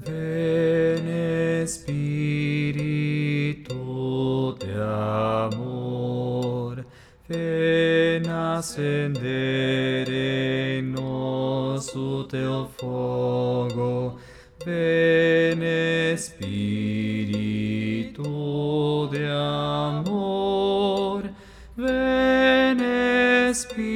Ven Espíritu de amor, ven ascender en nos teu fogo, ven Espíritu de amor, ven Espíritu